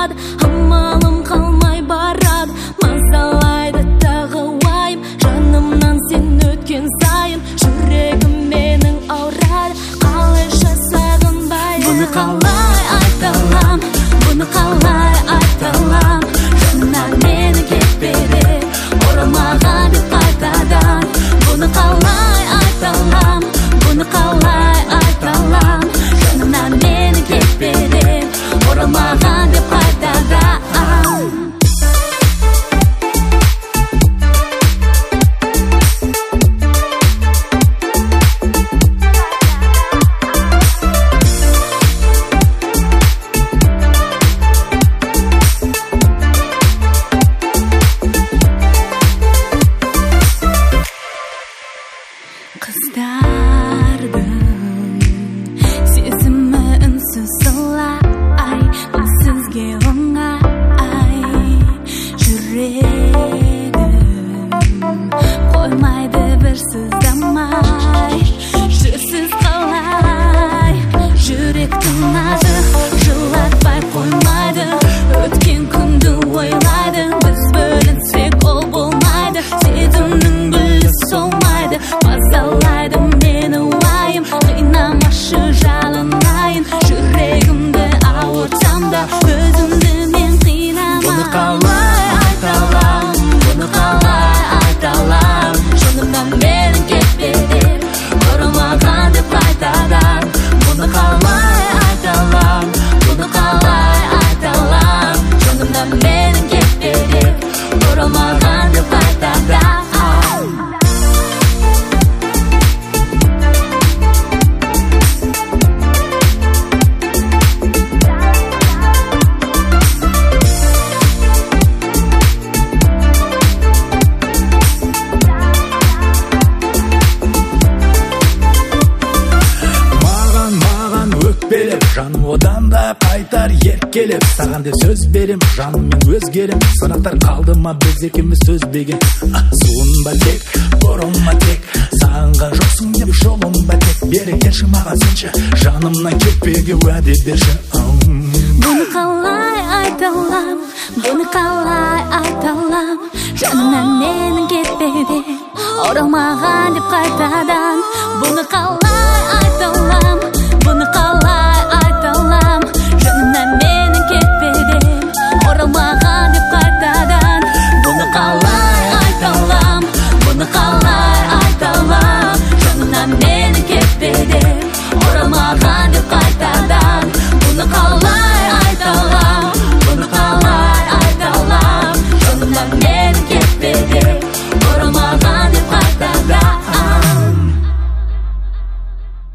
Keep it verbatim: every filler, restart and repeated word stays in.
барады, амалым қалмай барады, мазалайды тағы уайым. Жанымнан сен өткен сайын жүрегім менің ауырады, қалайша сағынбай. Бұны қалай айта алам, бұны қалай айта алам. Жанымнан мені кетпеді, оралмаған деп қайтадан. Бұны қалай айта алам, бұны қалай айта алам. Жанымнан мені кетпеді, оралмаған деп қайтадан. Қыздардың сезімі үнсіз солай, бұл сізге оңай. Жүрегім қоймайды бір сыздамай, жүрсіз қалай. Жүректің аты жылатпай қоймайды, өткен күнді ойлайды. Біз бөлінсек ол болмайды, сезімнің гүлі солмайды. Мазалайды мені уайым, қинамашы жалынайын. Жүрегімді ауыртсам да өзімді мен қинамайын. Бұны қалай айта алам, бұны қалай айта алам. Жанымнан менің кетпеді, оралмаған деп қайтадан. Бұны қалай айта алам, бұны қалай айта алам. Жанымнан менің кетпеді, оралмаған деп қайтадан. Жаным одан да қайтар еркелеп, саған деп сөз берем, жаным мен өзгерем. Сынақтар қалды ма біз екеуміз сөзбеген, суынба тек, бұрылма тек, сағынған жоқсың деп жолынба тек. Бері келші маған сенші, жанымнан кетпеуге уәде берші. Бұны қалай айта алам, бұны қалай айта алам. Жанымнан менің кетпеуге, оралмаған деп қайтадан. Бұны қалай айта алам,